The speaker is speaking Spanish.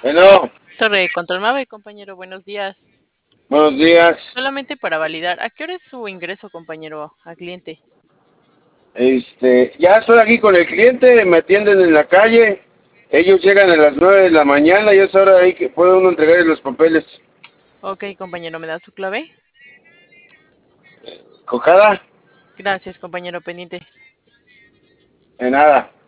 Bueno, Torre de Control Mave, compañero, buenos días. buenos días. Solamente para validar, ¿a qué hora es su ingreso, compañero, al cliente? Ya estoy aquí con el cliente, me atienden en la calle. Ellos llegan a las 9 de la mañana y es hora ahí que puede uno entregar los papeles. Ok, compañero, ¿me da su clave? Cojada, Gracias, compañero, pendiente. de nada.